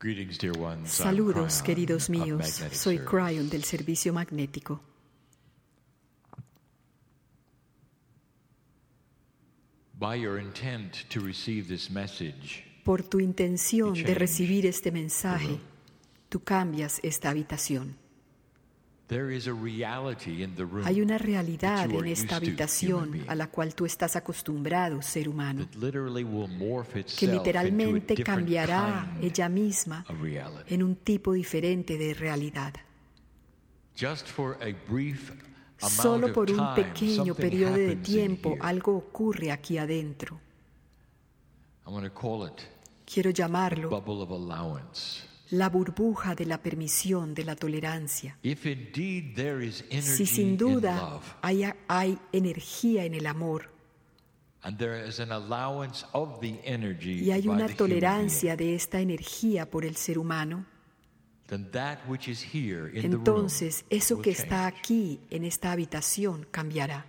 Saludos, queridos míos. Soy Cryon del Servicio Magnético. Por tu intención de recibir este mensaje, tú cambias esta habitación. Hay una realidad en esta habitación a la cual tú estás acostumbrado, ser humano, que literalmente cambiará ella misma en un tipo diferente de realidad. Solo por un pequeño periodo de tiempo algo ocurre aquí adentro. Quiero llamarlo la burbuja de la permisión, de la tolerancia. Si sin duda hay energía en el amor y hay una tolerancia de esta energía por el ser humano, entonces eso que está aquí en esta habitación cambiará.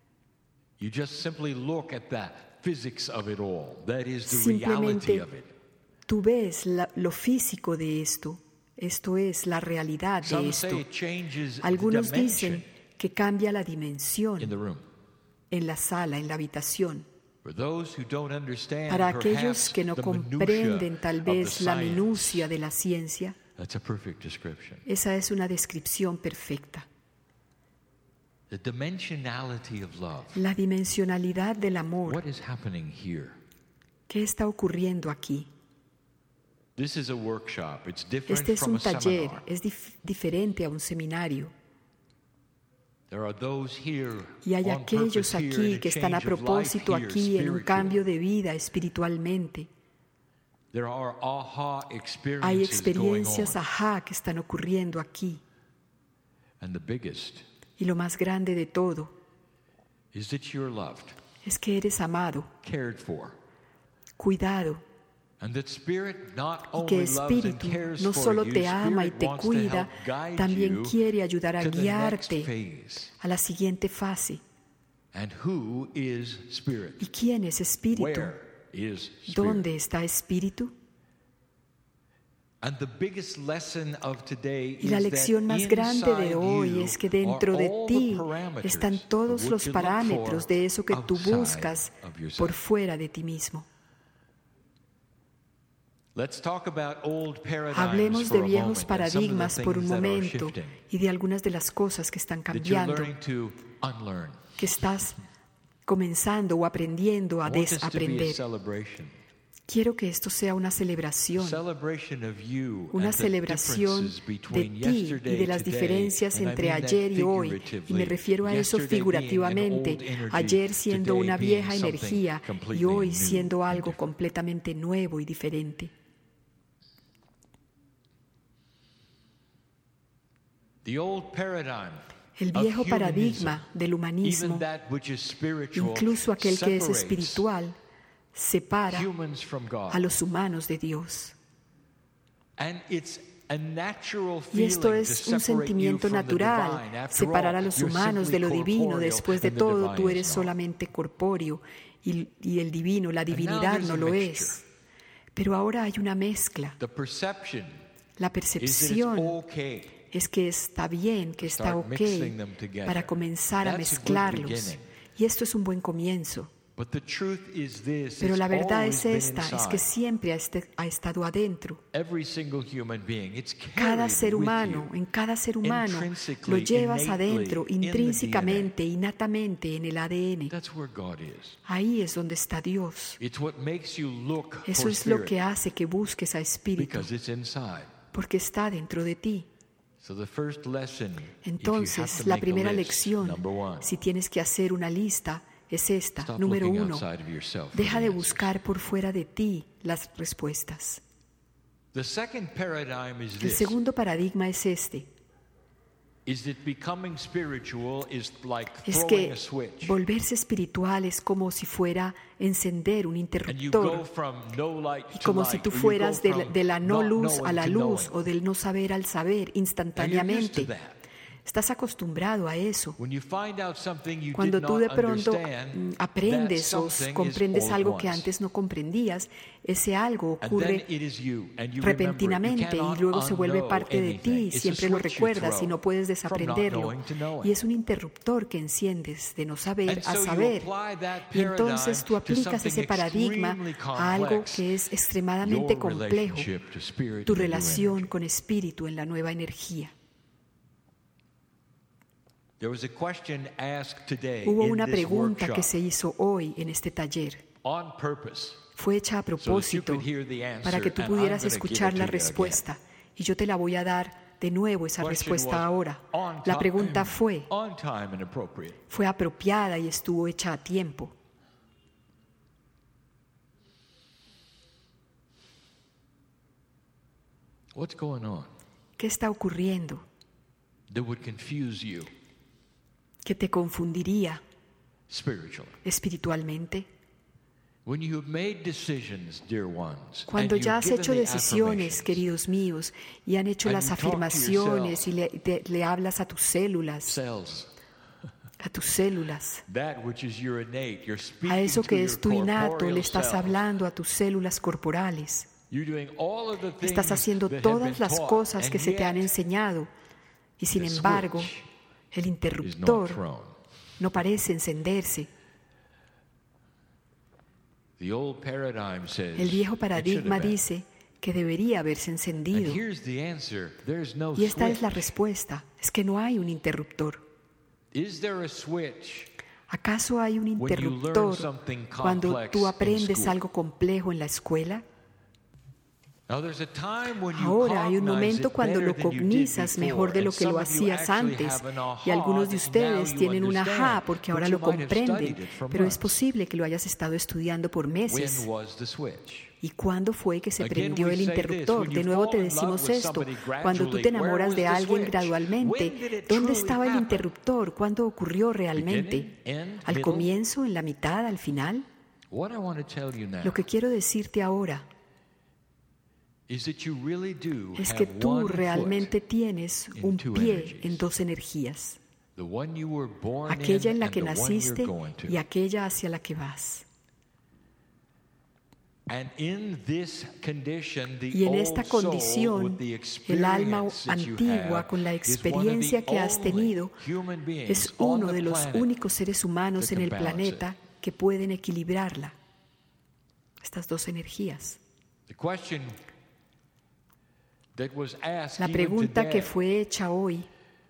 Simplemente tú ves lo físico de esto. Esto es la realidad de esto. Algunos dicen que cambia la dimensión en la sala, en la habitación. Para aquellos que no comprenden tal vez la minucia de la ciencia, esa es una descripción perfecta. La dimensionalidad del amor. ¿Qué está ocurriendo aquí? Este es un taller, es diferente a un seminario. Y hay aquellos aquí que están a propósito aquí en un cambio de vida espiritualmente. Hay experiencias ajá que están ocurriendo aquí. Y lo más grande de todo es que eres amado, cuidado, y que Espíritu no solo te ama y te cuida, también quiere ayudar a guiarte a la siguiente fase. ¿Y quién es Espíritu? ¿Dónde está Espíritu? Y la lección más grande de hoy es que dentro de ti están todos los parámetros de eso que tú buscas por fuera de ti mismo. Hablemos de viejos paradigmas por un momento y de algunas de las cosas que están cambiando, que estás comenzando o aprendiendo a desaprender. Quiero que esto sea una celebración de ti y de las diferencias entre ayer y hoy. Y me refiero a eso figurativamente, ayer siendo una vieja energía y hoy siendo algo completamente nuevo y diferente. El viejo paradigma del humanismo, incluso aquel que es espiritual, separa a los humanos de Dios. Y esto es un sentimiento natural, separar a los humanos de lo divino. Después de todo, tú eres solamente corpóreo y el divino, la divinidad no lo es. Pero ahora hay una mezcla. La percepción es que está bien, que está ok, para comenzar a mezclarlos. Y esto es un buen comienzo. Pero la verdad es esta, es que siempre ha estado adentro. Cada ser humano, en cada ser humano, lo llevas adentro, intrínsecamente, innatamente en el ADN. Ahí es donde está Dios. Eso es lo que hace que busques a Espíritu, porque está dentro de ti. Entonces, la primera lección, si tienes que hacer una lista, es esta. Número 1, deja de buscar por fuera de ti las respuestas. El segundo paradigma es este. Es que volverse espiritual es como si fuera encender un interruptor. Y como si tú fueras de la no luz a la luz o del no saber al saber instantáneamente. Estás acostumbrado a eso. Cuando tú de pronto aprendes o comprendes algo que antes no comprendías, ese algo ocurre repentinamente y luego se vuelve parte de ti, siempre lo recuerdas y no puedes desaprenderlo. Y es un interruptor que enciendes de no saber a saber. Y entonces tú aplicas ese paradigma a algo que es extremadamente complejo, tu relación con espíritu en la nueva energía. Hubo una pregunta que se hizo hoy en este taller. Fue hecha a propósito para que tú pudieras escuchar la respuesta. Y yo te la voy a dar de nuevo, esa respuesta ahora. La pregunta fue apropiada y estuvo hecha a tiempo. ¿Qué está ocurriendo que te confundiría espiritualmente? Cuando ya has hecho decisiones, queridos míos, y han hecho las afirmaciones y le hablas a tus células, a eso que es tu innato, le estás hablando a tus células corporales. Estás haciendo todas las cosas que se te han enseñado y sin embargo el interruptor no parece encenderse. El viejo paradigma dice que debería haberse encendido. Y esta es la respuesta, es que no hay un interruptor. ¿Acaso hay un interruptor cuando tú aprendes algo complejo en la escuela? Ahora hay un momento cuando lo cognizas mejor de lo que lo hacías antes y algunos de ustedes tienen un ajá porque ahora lo comprenden, pero es posible que lo hayas estado estudiando por meses. ¿Y cuándo fue que se prendió el interruptor? De nuevo te decimos esto, cuando tú te enamoras de alguien gradualmente, ¿dónde estaba el interruptor? ¿Cuándo ocurrió realmente? ¿Al comienzo, en la mitad, al final? Lo que quiero decirte ahora es que tú realmente tienes un pie en dos energías, aquella en la que naciste y aquella hacia la que vas. Y en esta condición, el alma antigua, con la experiencia que has tenido, es uno de los únicos seres humanos en el planeta que pueden equilibrarla, estas dos energías. La pregunta que fue hecha hoy,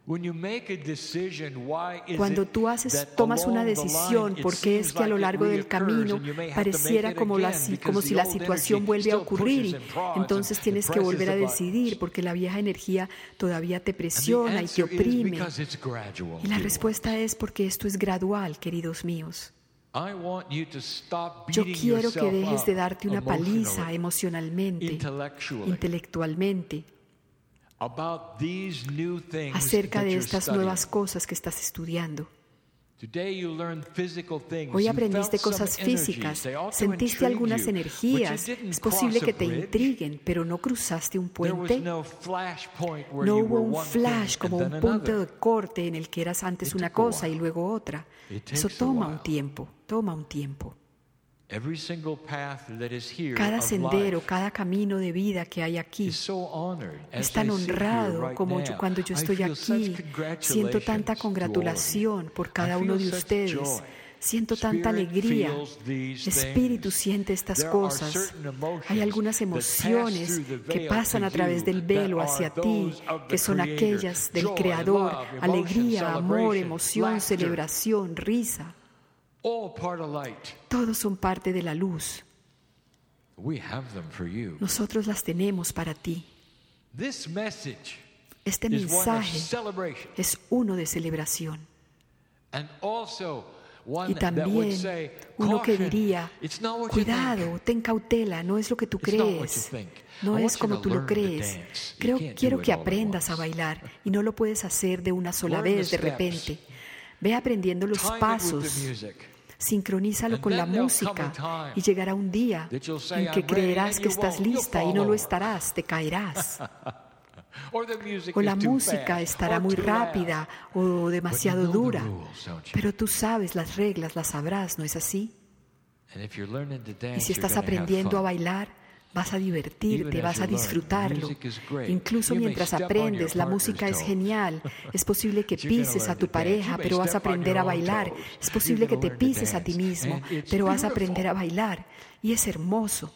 cuando tú tomas una decisión, ¿por qué es que a lo largo del camino pareciera como si la situación vuelve a ocurrir y entonces tienes que volver a decidir porque la vieja energía todavía te presiona y te oprime? Y la respuesta es porque esto es gradual, queridos míos. Yo quiero que dejes de darte una paliza emocionalmente, intelectualmente, acerca de estas nuevas cosas que estás estudiando. Hoy aprendiste cosas físicas, sentiste algunas energías, es posible que te intriguen, pero no cruzaste un puente. No hubo un flash como un punto de corte en el que eras antes una cosa y luego otra. Eso toma un tiempo, Cada sendero, cada camino de vida que hay aquí es tan honrado como cuando yo estoy aquí. Siento tanta congratulación por cada uno de ustedes. Siento tanta alegría. Espíritu siente estas cosas. Hay algunas emociones que pasan a través del velo hacia ti, que son aquellas del Creador. Alegría, amor, emoción, celebración, risa. Todos son parte de la luz. Nosotros las tenemos para ti. Este mensaje es uno de celebración. Y también uno que diría, cuidado, ten cautela, no es lo que tú crees, no es como tú lo crees. Quiero que aprendas a bailar y no lo puedes hacer de una sola vez de repente. Ve aprendiendo los pasos. Sincronízalo con la música y llegará un día en que creerás que estás lista y no lo estarás, te caerás. o la música estará muy rápida o demasiado dura. Pero tú sabes las reglas, las sabrás, ¿no es así? Y si estás aprendiendo a bailar, vas a divertirte, vas a disfrutarlo. Incluso mientras aprendes, la música es genial. Es posible que pises a tu pareja, pero vas a aprender a bailar. Es posible que te pises a ti mismo, pero vas a aprender a bailar. Y es hermoso.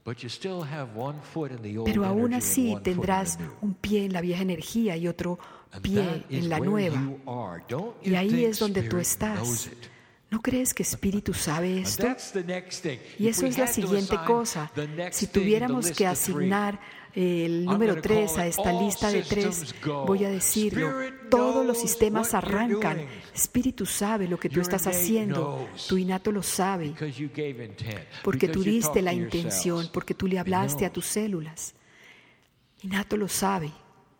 Pero aún así tendrás un pie en la vieja energía y otro pie en la nueva. Y ahí es donde tú estás. ¿No crees que Espíritu sabe esto? Y eso es la siguiente cosa. Si tuviéramos que asignar el número 3 a esta lista de 3, voy a decirlo. Todos los sistemas arrancan. Espíritu sabe lo que tú estás haciendo. Tu innato lo sabe. Porque tú diste la intención, porque tú le hablaste a tus células. Innato lo sabe.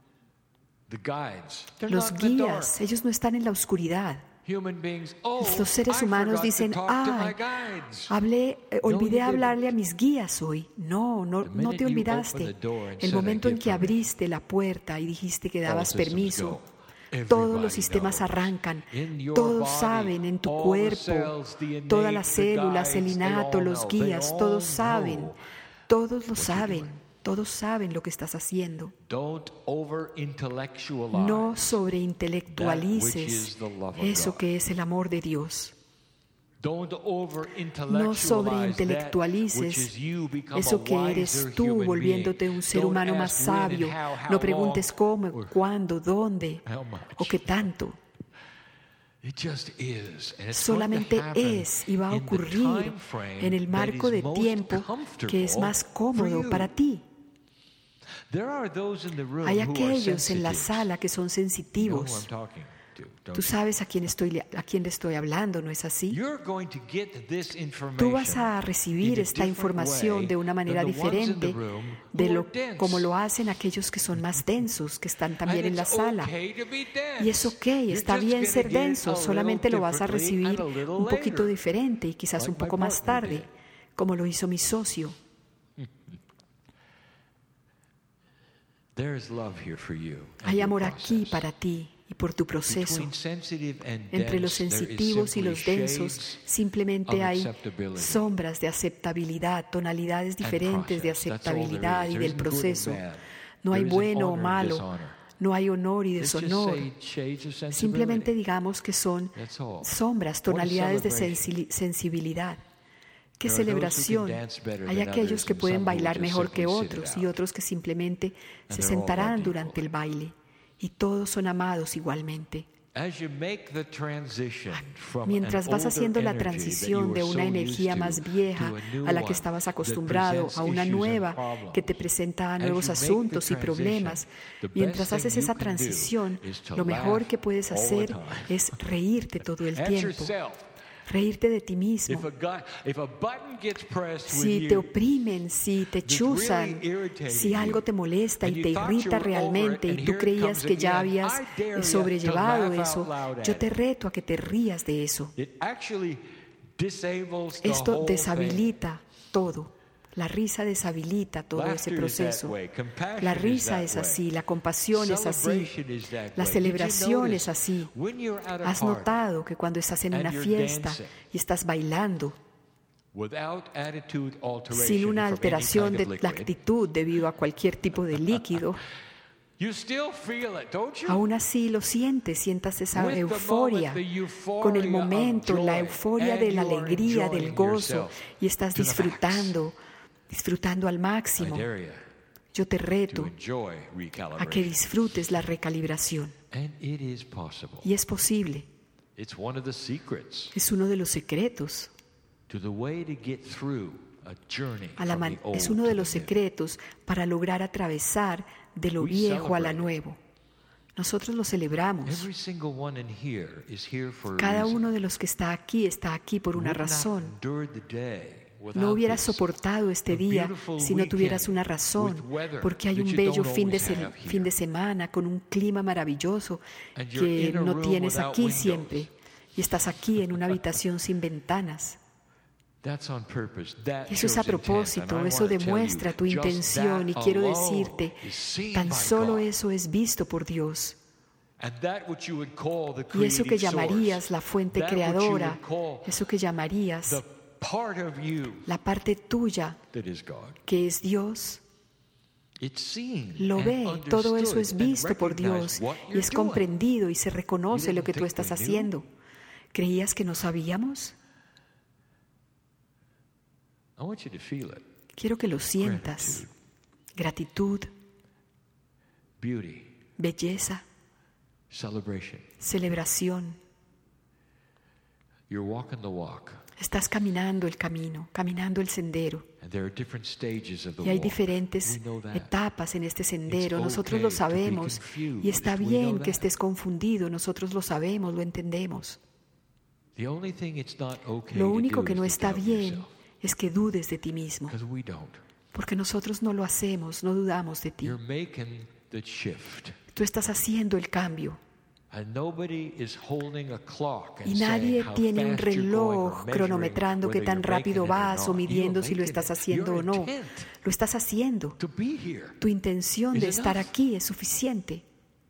Los guías, ellos no están en la oscuridad. Los seres humanos dicen, olvidé hablarle a mis guías hoy. No te olvidaste. El momento en que abriste la puerta y dijiste que dabas permiso, todos los sistemas arrancan. Todos saben en tu cuerpo, todas las células, el innato, los guías, todos saben. Todos lo saben. Todos saben lo que estás haciendo. No sobreintelectualices eso que es el amor de Dios. No sobreintelectualices eso que eres tú, volviéndote un ser humano más sabio. No preguntes cómo, cuándo, dónde o qué tanto. Solamente es y va a ocurrir en el marco de tiempo que es más cómodo para ti. Hay aquellos en la sala que son sensitivos. Tú sabes a quién le estoy hablando, ¿no es así? Tú vas a recibir esta información de una manera diferente como lo hacen aquellos que son más densos, que están también en la sala. Y es ok, está bien ser denso, solamente lo vas a recibir un poquito diferente y quizás un poco más tarde, como lo hizo mi socio. Hay amor aquí para ti y por tu proceso. Entre los sensitivos y los densos simplemente hay sombras de aceptabilidad, tonalidades diferentes de aceptabilidad y del proceso. No hay bueno o malo, no hay honor y deshonor. Simplemente digamos que son sombras, tonalidades de sensibilidad. ¡Qué celebración! Hay aquellos que pueden bailar mejor que otros y otros que simplemente se sentarán durante el baile. Y todos son amados igualmente. Mientras vas haciendo la transición de una energía más vieja a la que estabas acostumbrado a una nueva que te presenta nuevos asuntos y problemas, mientras haces esa transición, lo mejor que puedes hacer es reírte todo el tiempo. Reírte de ti mismo. Si te oprimen, si te chuzan, si algo te molesta y te irrita realmente y tú creías que ya habías sobrellevado eso, yo te reto a que te rías de eso. Esto deshabilita todo. La risa deshabilita todo ese proceso. La risa es así, la compasión es así, la celebración es así. ¿Has notado que cuando estás en una fiesta y estás bailando, sin una alteración de la actitud debido a cualquier tipo de líquido, aún así lo sientas esa euforia, con el momento, la euforia de la alegría, del gozo, y estás disfrutando al máximo? Yo te reto a que disfrutes la recalibración. Y es posible. Es uno de los secretos. Es uno de los secretos para lograr atravesar de lo viejo a lo nuevo. Nosotros lo celebramos. Cada uno de los que está aquí por una razón. No hubieras soportado este día si no tuvieras una razón, porque hay un bello fin de semana con un clima maravilloso que no tienes aquí siempre, y estás aquí en una habitación sin ventanas. Eso es a propósito, eso demuestra tu intención y quiero decirte, tan solo eso es visto por Dios. Y eso que llamarías la fuente creadora, eso que llamarías la parte tuya que es Dios, lo ve, todo eso es visto por Dios y es comprendido y se reconoce lo que tú estás haciendo. ¿Creías que no sabíamos? Quiero que lo sientas. Gratitud, belleza, celebración. Estás caminando el camino, caminando el sendero. Y hay diferentes etapas en este sendero. Nosotros lo sabemos. Y está bien que estés confundido. Nosotros lo sabemos, lo entendemos. Lo único que no está bien es que dudes de ti mismo. Porque nosotros no lo hacemos, no dudamos de ti. Tú estás haciendo el cambio. Y nadie tiene un reloj cronometrando qué tan rápido vas o midiendo si lo estás haciendo o no. Lo estás haciendo. Tu intención de estar aquí es suficiente.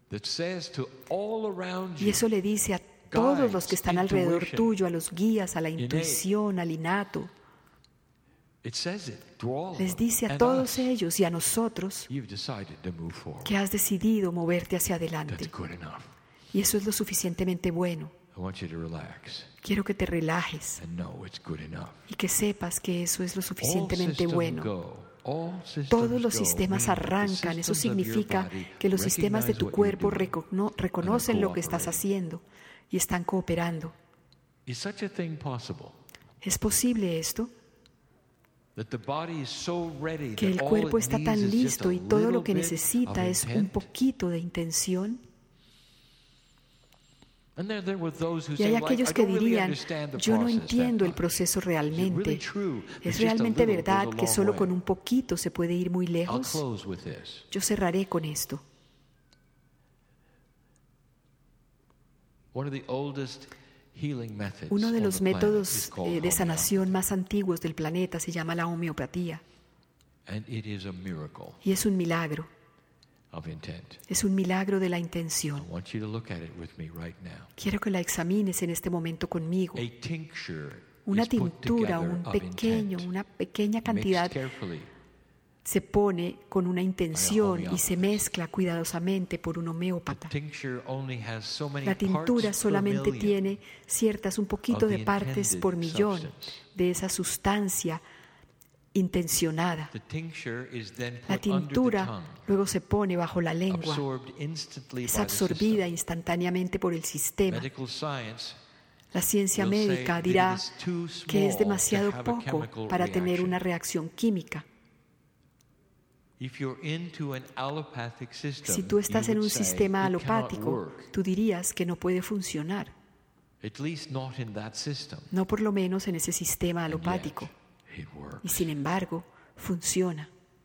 Y eso le dice a todos los que están alrededor tuyo, a los guías, a la intuición, al innato. Les dice a todos ellos y a nosotros que has decidido moverte hacia adelante. Y eso es lo suficientemente bueno. Quiero que te relajes y que sepas que eso es lo suficientemente bueno. Todos los sistemas arrancan. Eso significa que los sistemas de tu cuerpo reconocen lo que estás haciendo y están cooperando. ¿Es posible esto? Que el cuerpo está tan listo y todo lo que necesita es un poquito de intención. Y hay aquellos que dirían, yo no entiendo el proceso realmente. ¿Es realmente verdad que solo con un poquito se puede ir muy lejos? Yo cerraré con esto. Uno de los métodos de sanación más antiguos del planeta se llama la homeopatía. Y es un milagro. Es un milagro de la intención. Quiero que la examines en este momento conmigo. Una tintura, una pequeña cantidad se pone con una intención y se mezcla cuidadosamente por un homeópata. La tintura solamente tiene un poquito de partes por millón de esa sustancia intencionada. La tintura luego se pone bajo la lengua. Es absorbida instantáneamente por el sistema. La ciencia médica dirá que es demasiado poco para tener una reacción química. Si tú estás en un sistema alopático, tú dirías que no puede funcionar. No por lo menos en ese sistema alopático. Y sin embargo, funciona.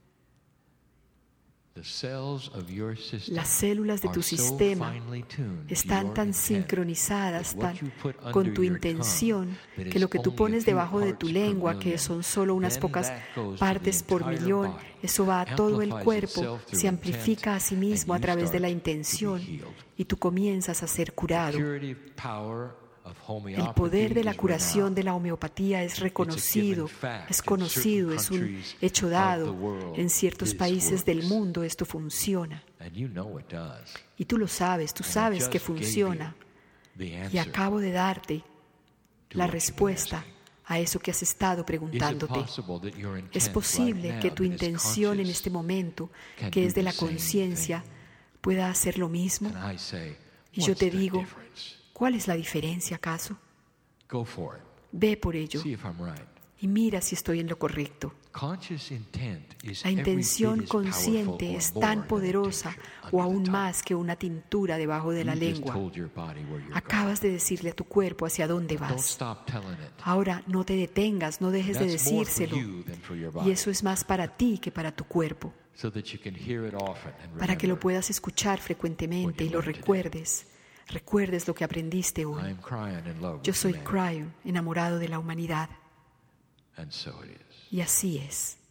Las células de tu sistema están tan sincronizadas con tu intención que lo que tú pones debajo de tu lengua, que son solo unas pocas partes por millón, eso va a todo el cuerpo, se amplifica a sí mismo a través de la intención y tú comienzas a ser curado. El poder de la curación de la homeopatía es reconocido, es conocido, es un hecho dado. En ciertos países del mundo esto funciona. Y tú lo sabes, tú sabes que funciona. Y acabo de darte la respuesta a eso que has estado preguntándote. Es posible que tu intención en este momento, que es de la conciencia, pueda hacer lo mismo. Y yo te digo, ¿cuál es la diferencia, acaso? Ve por ello y mira si estoy en lo correcto. La intención consciente es tan poderosa o aún más que una tintura debajo de la lengua. Acabas de decirle a tu cuerpo hacia dónde vas. Ahora no te detengas, no dejes de decírselo. Y eso es más para ti que para tu cuerpo. Para que lo puedas escuchar frecuentemente y lo recuerdes. Recuerdes lo que aprendiste hoy. Yo soy Cryon, enamorado de la humanidad. Y así es.